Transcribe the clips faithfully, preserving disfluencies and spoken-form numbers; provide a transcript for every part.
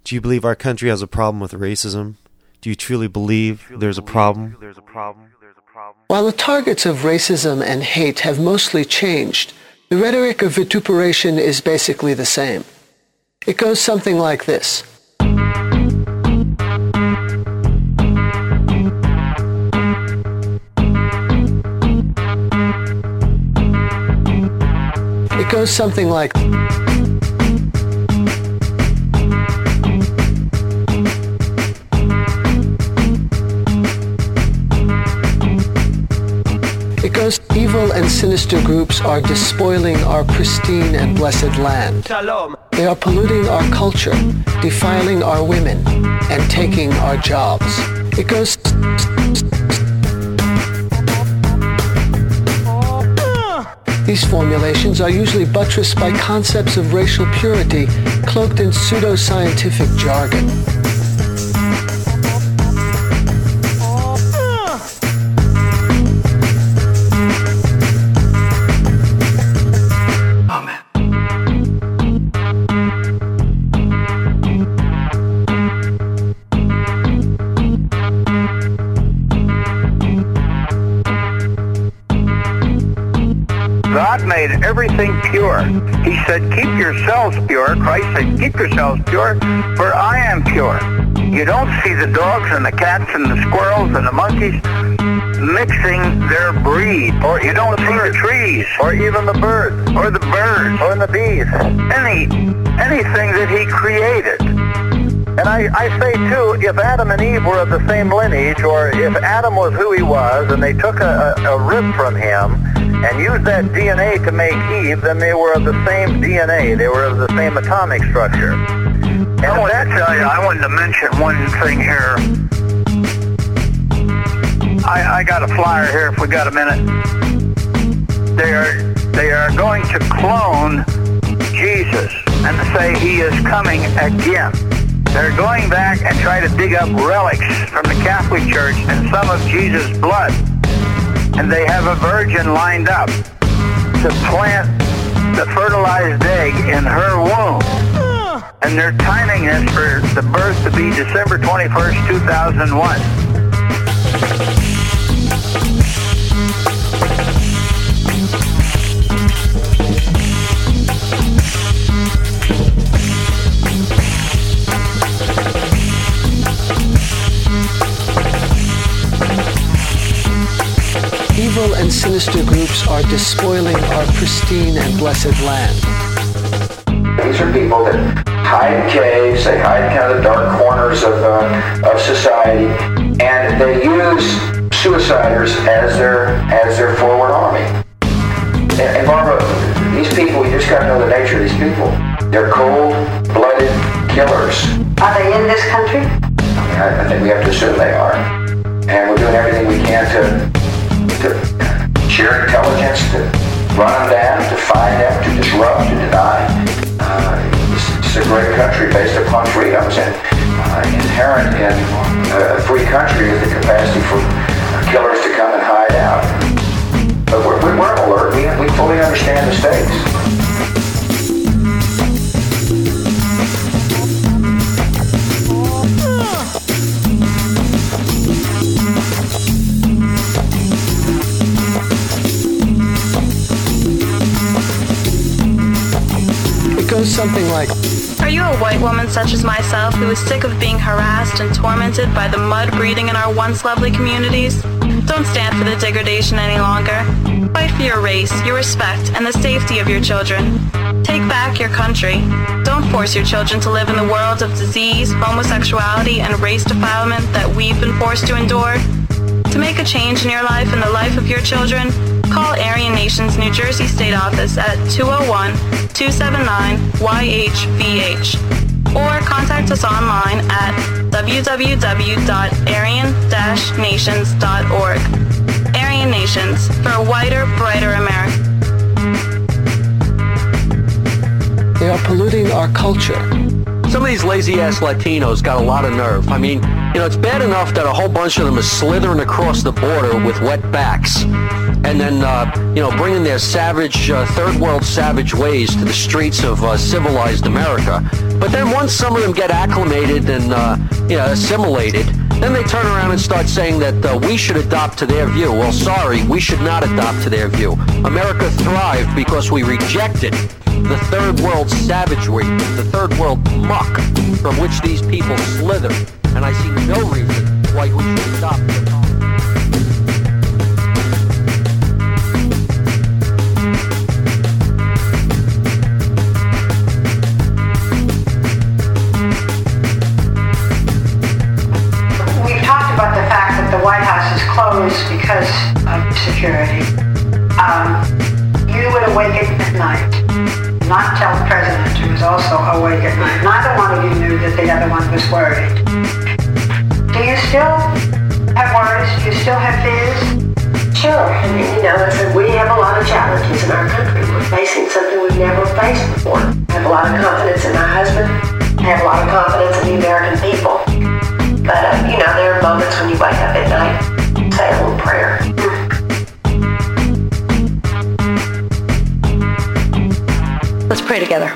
Do you believe our country has a problem with racism? Do you truly believe there's a problem? While the targets of racism and hate have mostly changed, the rhetoric of vituperation is basically the same. It goes something like this. It goes something like... It goes, evil and sinister groups are despoiling our pristine and blessed land. Shalom. They are polluting our culture, defiling our women, and taking our jobs. It goes... These formulations are usually buttressed by concepts of racial purity cloaked in pseudo-scientific jargon. God made everything pure. He said, keep yourselves pure. Christ said, keep yourselves pure, for I am pure. You don't see the dogs and the cats and the squirrels and the monkeys mixing their breed. Or you don't see the trees, or even the birds, or the birds, or the bees. Any, anything that he created. And I, I say, too, if Adam and Eve were of the same lineage, or if Adam was who he was, and they took a, a, a rib from him, and used that D N A to make Eve, then they were of the same D N A. They were of the same atomic structure. And I wanted to tell you, I wanted to mention one thing here. I, I got a flyer here if we got a minute. They are, they are going to clone Jesus and say he is coming again. They're going back and try to dig up relics from the Catholic Church and some of Jesus' blood. And they have a virgin lined up to plant the fertilized egg in her womb. And they're timing this for the birth to be December twenty-first, two thousand one. Evil and sinister groups are despoiling our pristine and blessed land. These are people that hide in caves, they hide in kind of the dark corners of, uh, of society, and they use suiciders as their, as their forward army. And, and Barbara, these people, you just got to know the nature of these people. They're cold-blooded killers. Are they in this country? I mean, I, I think we have to assume they are. And we're doing everything we can to to share intelligence, to run them down, to find them, to disrupt, to deny. Uh, this, this is a great country based upon freedoms, and uh, inherent in a free country is the capacity for killers to come and hide out. But we're, we're alert. We, we fully understand the stakes. Something like, are you a white woman such as myself who is sick of being harassed and tormented by the mud breeding in our once lovely communities? Don't stand for the degradation any longer. Fight for your race, your respect, and the safety of your children. Take back your country. Don't force your children to live in the world of disease, homosexuality, and race defilement that we've been forced to endure. To make a change in your life and the life of your children, call Aryan Nation's New Jersey State Office at two oh one, two seven nine, Y H V H or contact us online at w w w dot aryan dash nations dot org. Aryan Nations, for a whiter, brighter America. They are polluting our culture. Some of these lazy-ass Latinos got a lot of nerve. I mean, You know, it's bad enough that a whole bunch of them are slithering across the border with wet backs and then, uh, you know, bringing their savage, uh, third world savage ways to the streets of uh, civilized America. But then once some of them get acclimated and, uh, you know, assimilated, then they turn around and start saying that uh, we should adopt to their view. Well, sorry, we should not adopt to their view. America thrived because we rejected the third world savagery, the third world muck from which these people slither. And I see no reason why we should adopt them. Closed because of security. Um, you would awaken at night, not tell the president, who was also awake at night. Neither one of you knew that the other one was worried. Do you still have worries? Do you still have fears? Sure. I mean, you know, we have a lot of challenges in our country. We're facing something we've never faced before. I have a lot of confidence in my husband. I have a lot of confidence in the American people. But, uh, you know, there are moments when you wake up at night, say a little prayer. Let's pray together.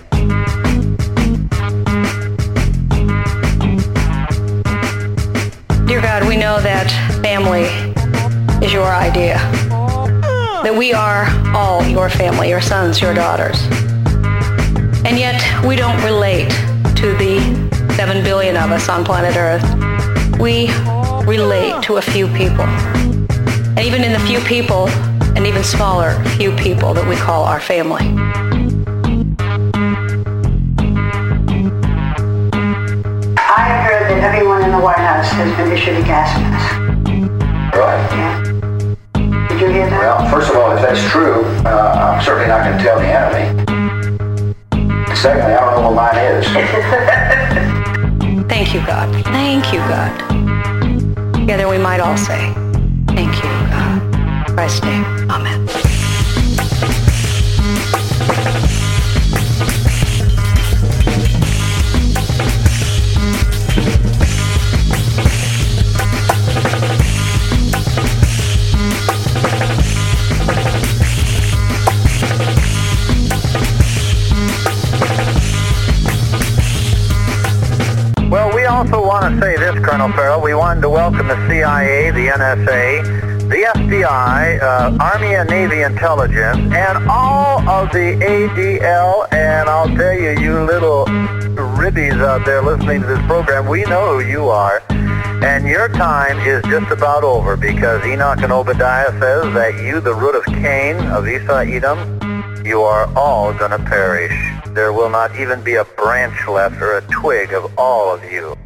Dear God, we know that family is your idea. That we are all your family, your sons, your daughters. And yet we don't relate to the seven billion of us on planet Earth. We relate to a few people. And even in the few people, and even smaller few people that we call our family. I have heard that everyone in the White House has been issued a gas mask. Right. Yeah. Did you hear that? Well, first of all, if that's true, uh, I'm certainly not going to tell the enemy. Secondly, I don't know what mine is. Thank you, God. Thank you, God. Together we might all say, thank you, God. In Christ's name, amen. We also want to say this, Colonel Farrell. We wanted to welcome the C I A, the N S A, the F B I, uh, Army and Navy Intelligence, and all of the A D L. And I'll tell you, you little ribbies out there listening to this program, we know who you are. And your time is just about over, because Enoch and Obadiah says that you, the root of Cain, of Esau, Edom, you are all going to perish. There will not even be a branch left or a twig of all of you.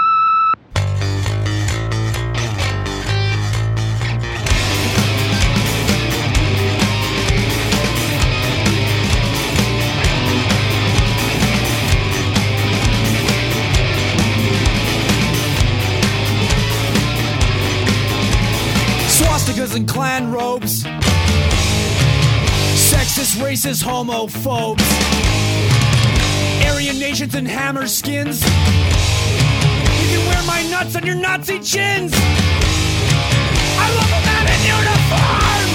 Swastikas and Klan robes, sexist, racist, homophobes, Aryan nations and hammer skins. You can wear my nuts on your Nazi chins. I love a man in uniform.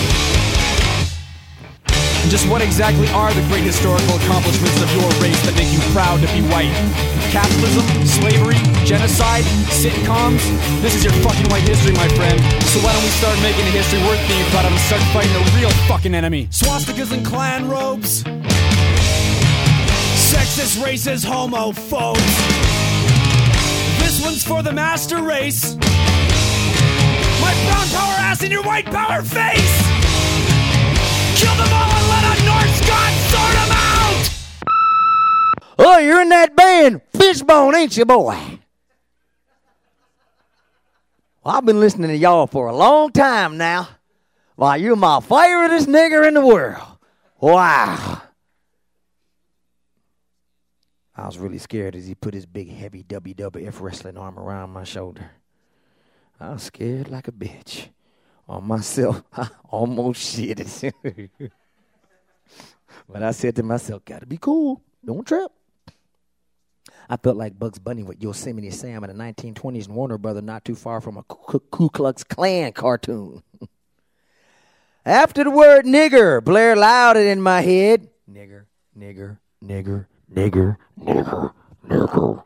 And just what exactly are the great historical accomplishments of your race that make you proud to be white? Capitalism, slavery, genocide, sitcoms? This is your fucking white history, my friend. So why don't we start making a history worth being proud of and start fighting the real fucking enemy? Swastikas and Klan robes, sexist, racist, homophobes. This one's for the master race. My brown power ass in your white power face. Kill them all and let a Norse god sort them out. Oh, you're in that band, Fishbone, ain't you, boy? Well, I've been listening to y'all for a long time now. Why, you're my favoriteest nigger in the world. Wow. I was really scared as he put his big, heavy W W F wrestling arm around my shoulder. I was scared like a bitch. On myself, I almost shitted. But I said to myself, gotta be cool. Don't trip. I felt like Bugs Bunny with Yosemite Sam in the nineteen twenties and Warner Brother not too far from a Ku Ku Klux Klan cartoon. After the word nigger blared louder in my head, nigger, nigger, nigger, nigger, nigger, nigger,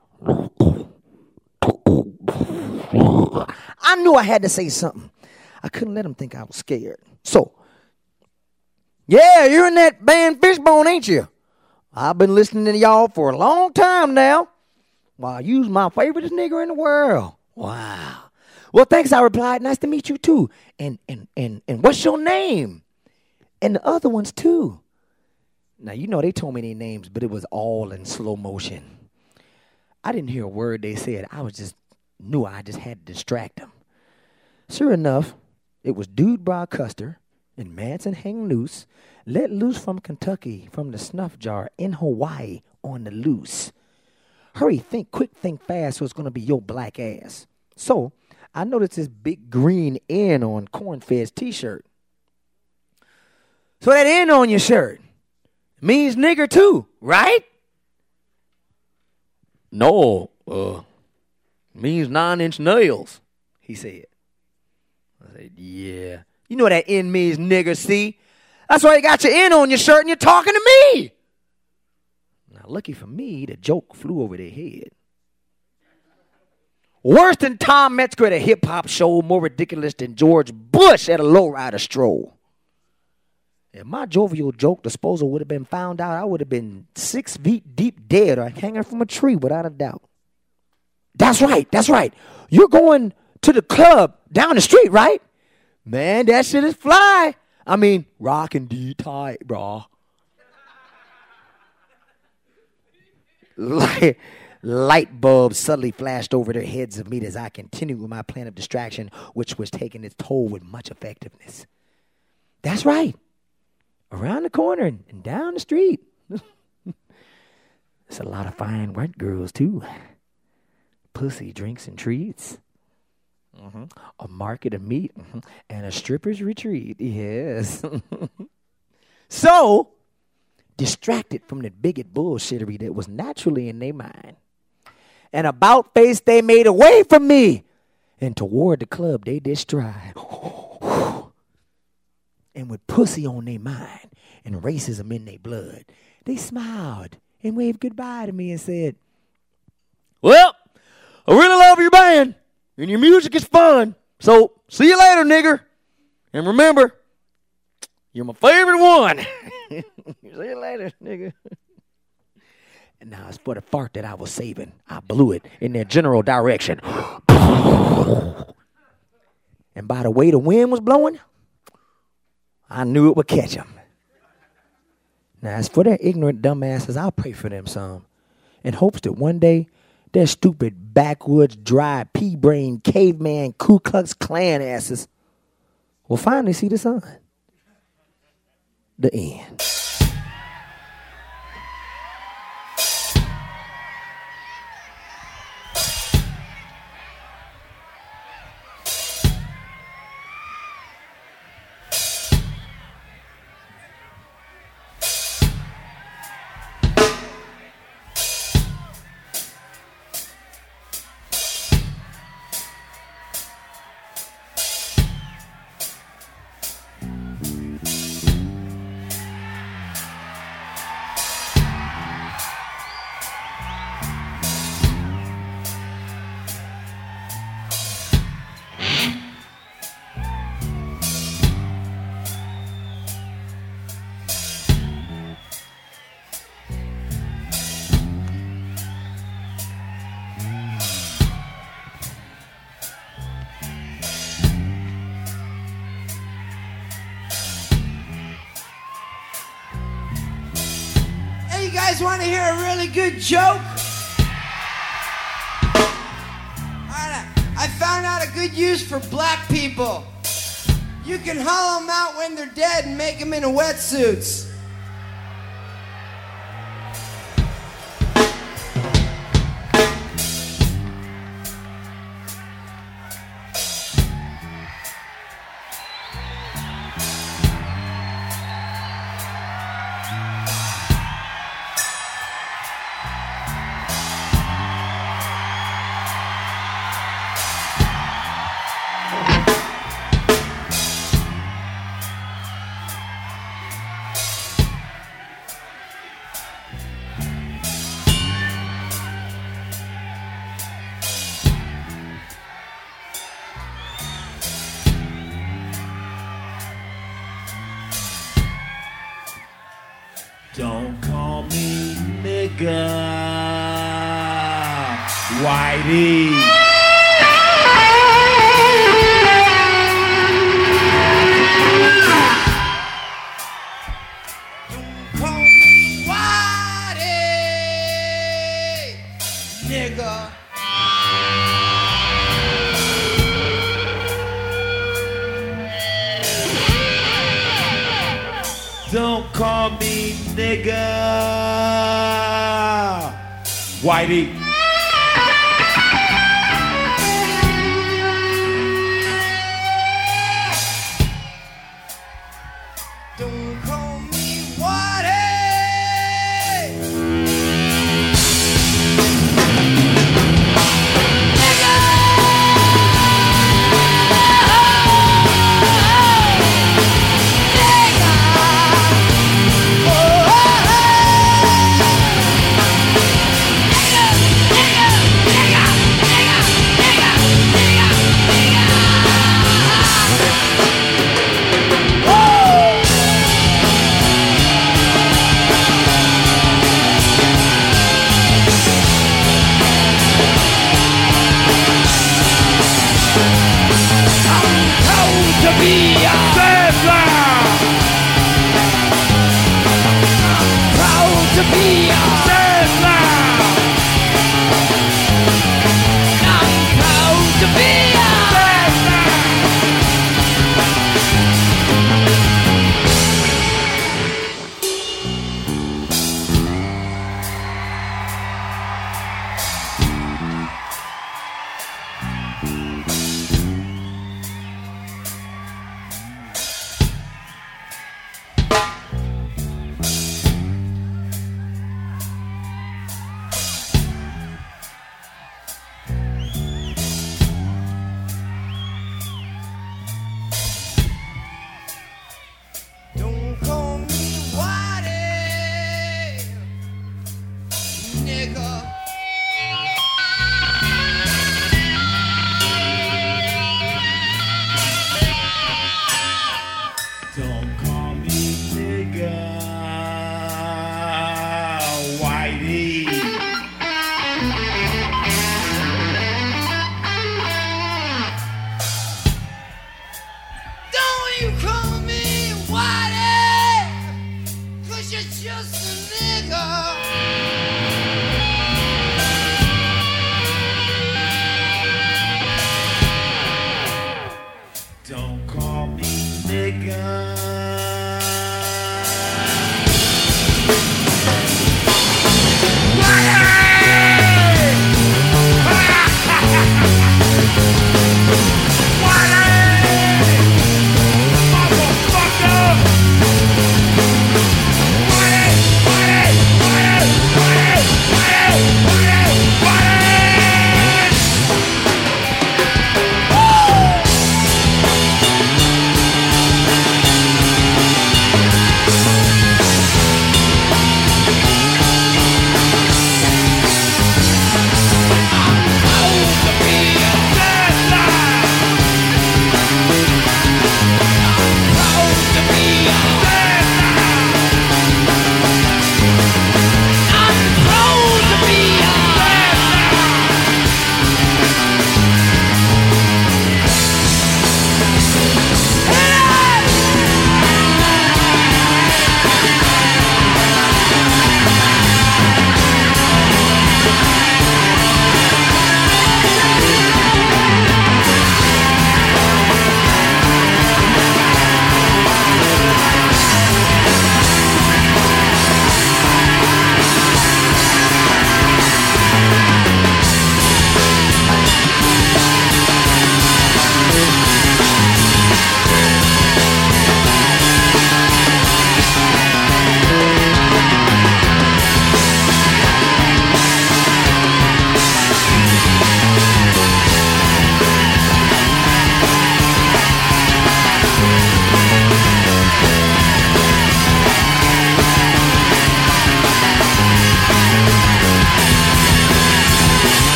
nigger. I knew I had to say something. I couldn't let him think I was scared. So, yeah, you're in that band Fishbone, ain't you? I've been listening to y'all for a long time now. Wow, you's my favorite nigger in the world. Wow. Well, thanks, I replied. Nice to meet you, too. And and and and what's your name? And the other ones, too. Now, you know, they told me their names, but it was all in slow motion. I didn't hear a word they said. I was just, knew I just had to distract them. Sure enough, it was Dude Broad Custer and Manson Hang Loose, let loose from Kentucky, from the snuff jar in Hawaii on the loose. Hurry, think quick, think fast, so it's going to be your black ass. So, I noticed this big green N on Corn-Fed's t-shirt. So that N on your shirt means nigger too, right? No, uh, means nine-inch nails, he said. I said, yeah. You know what that N means, nigger, see? That's why you got your N on your shirt and you're talking to me. Now, lucky for me, the joke flew over their head. Worse than Tom Metzger at a hip-hop show, more ridiculous than George Bush at a lowrider stroll. If my jovial joke disposal would have been found out, I would have been six feet deep dead or hanging from a tree without a doubt. That's right, that's right. You're going to the club down the street, right? Man, that shit is fly. I mean, rockin' D tight, brah. Like... Light bulbs suddenly flashed over their heads of me as I continued with my plan of distraction, which was taking its toll with much effectiveness. That's right. Around the corner and, and down the street. There's a lot of fine white girls, too. Pussy, drinks, and treats. Mm-hmm. A market of meat. Mm-hmm. And a stripper's retreat. Yes. So, distracted from the bigot bullshittery that was naturally in their mind, and about face they made away from me, and toward the club they did stride. And with pussy on their mind and racism in their blood, they smiled and waved goodbye to me and said, well, I really love your band, and your music is fun, so see you later, nigger. And remember, you're my favorite one. See you later, nigga. And now it's for the fart that I was saving. I blew it in their general direction. And by the way the wind was blowing, I knew it would catch them. Now, as for their ignorant dumbasses, I'll pray for them some, in hopes that one day their stupid backwoods, dry, pea-brain, caveman, Ku Klux Klan asses will finally see the sun. The end. You guys want to hear a really good joke? Alright, I found out a good use for black people. You can hollow them out when they're dead and make them into wetsuits. nigga. Whitey. Call me Whitey, nigga. Don't call me nigga. Whitey. Don't call me Whitey. Nigga.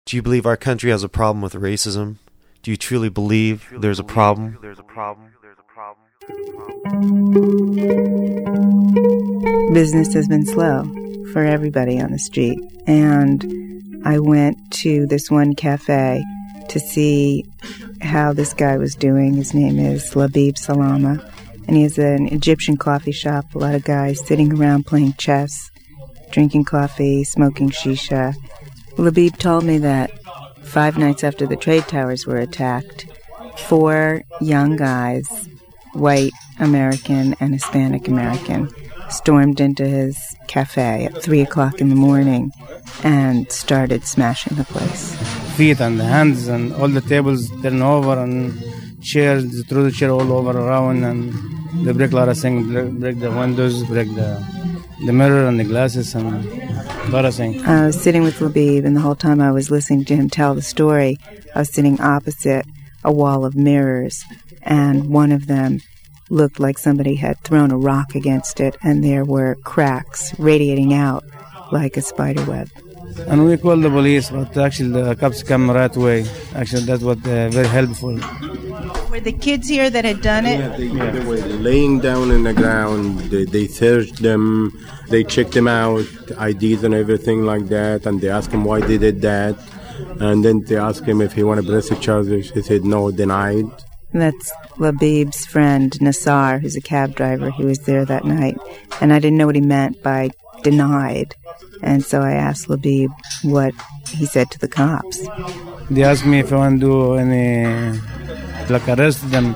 Do you believe our country has a problem with racism? Do you truly believe there's a problem? Business has been slow for everybody on the street. And I went to this one cafe to see how this guy was doing. His name is Labib Salama. And he has an Egyptian coffee shop. A lot of guys sitting around playing chess, drinking coffee, smoking shisha. Labib told me that five nights after the trade towers were attacked, four young guys, white American and Hispanic American, stormed into his cafe at three o'clock in the morning and started smashing the place. Feet and hands and all the tables turn over and chairs, throw the chair all over around, and they break a lot of things, break the windows, break the the mirror and the glasses and a lot of things. I was sitting with Labib, and the whole time I was listening to him tell the story, I was sitting opposite a wall of mirrors, and one of them looked like somebody had thrown a rock against it, and there were cracks radiating out like a spider web. And we called the police, but actually the cops come right away. Actually, that's what uh, very helpful. Were the kids here that had done it? Yeah, they, yeah. they were laying down in the ground. They, they searched them. They checked them out, I Ds and everything like that. And they asked him why they did that. And then they asked him if he wanted to press the charges. He said no, denied. And that's Labib's friend, Nassar, who's a cab driver. He was there that night. And I didn't know what he meant by denied. And so I asked Labib what he said to the cops. They asked me if I want to do any, like arrest them.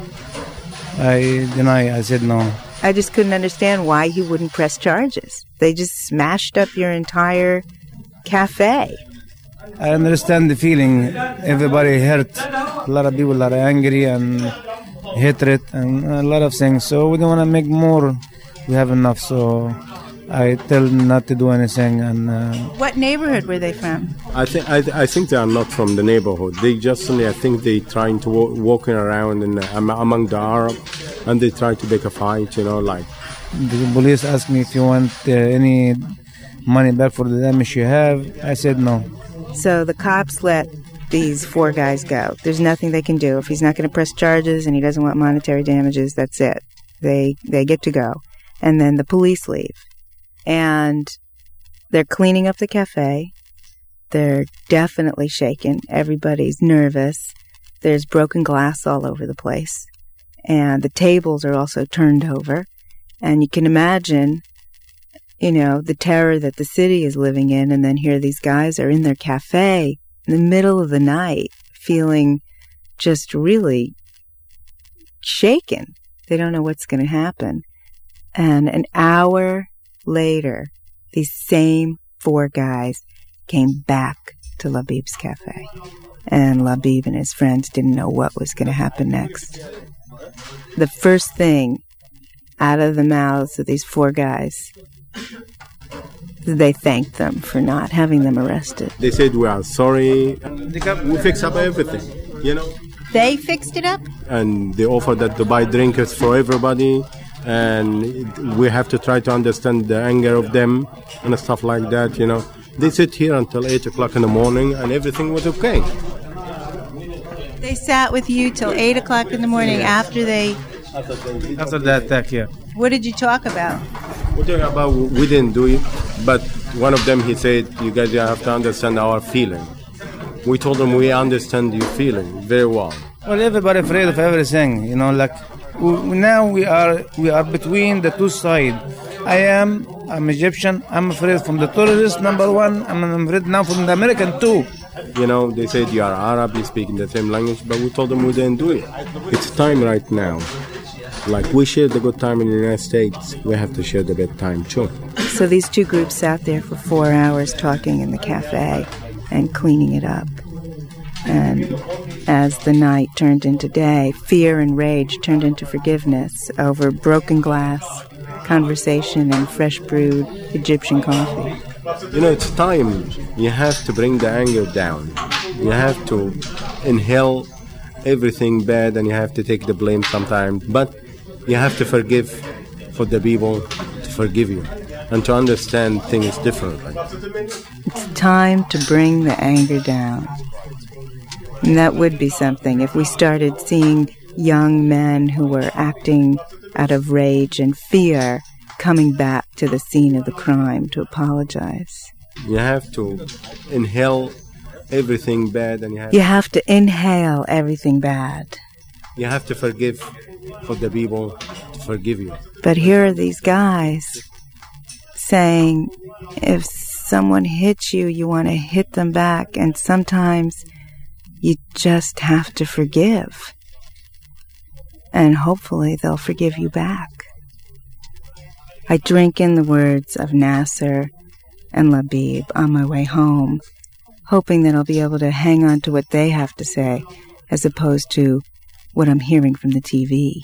I deny. I said no. I just couldn't understand why he wouldn't press charges. They just smashed up your entire cafe. I understand the feeling. Everybody hurt. A lot of people are angry and hatred and a lot of things. So we don't want to make more. We have enough. So I tell them not to do anything. And uh, what neighborhood were they from? I think I, I think they are not from the neighborhood. They just I think they trying to walk, walking around in, um, among the Arab, and they try to make a fight. You know, like the police asked me if you want uh, any money back for the damage you have. I said no. So the cops let these four guys go. There's nothing they can do. If he's not going to press charges and he doesn't want monetary damages, that's it. They they get to go. And then the police leave. And they're cleaning up the cafe. They're definitely shaken. Everybody's nervous. There's broken glass all over the place. And the tables are also turned over. And you can imagine, you know, the terror that the city is living in. And then here these guys are in their cafe in the middle of the night feeling just really shaken. They don't know what's going to happen. And an hour later, these same four guys came back to Labib's cafe. And Labib and his friends didn't know what was going to happen next. The first thing out of the mouths of these four guys, they thanked them for not having them arrested. They said, we are sorry. We fix up everything, you know. They fixed it up? And they offered that to buy drinkers for everybody. And we have to try to understand the anger of them and stuff like that, you know. They sit here until eight o'clock in the morning and everything was okay. They sat with you till eight o'clock in the morning yeah. after they... After the attack, yeah. What did you talk about? We talking about we didn't do it, but one of them, he said, you guys have to understand our feeling. We told them we understand your feeling very well. Well, everybody afraid of everything, you know, like... Now we are we are between the two sides. I am I'm Egyptian. I'm afraid from the tourists, number one. I'm afraid now from the American too. You know, they said you are Arab, you speak in the same language, but we told them we didn't do it. It's time right now. Like we shared the good time in the United States, we have to share the bad time too. So these two groups sat there for four hours talking in the cafe and cleaning it up. And as the night turned into day, fear and rage turned into forgiveness over broken glass, conversation, and fresh brewed Egyptian coffee. You know, it's time. You have to bring the anger down. You have to inhale everything bad and you have to take the blame sometimes. But you have to forgive for the people to forgive you. and to understand things differently. It's time to bring the anger down. And that would be something if we started seeing young men who were acting out of rage and fear coming back to the scene of the crime to apologize. You have to inhale everything bad, and you have, you have to inhale everything bad. You have to forgive for the people to forgive you. But here are these guys saying if someone hits you, you want to hit them back, and sometimes you just have to forgive. And hopefully they'll forgive you back. I drink in the words of Nasser and Labib on my way home, hoping that I'll be able to hang on to what they have to say as opposed to what I'm hearing from the T V.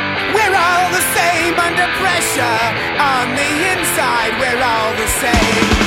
We're all the same.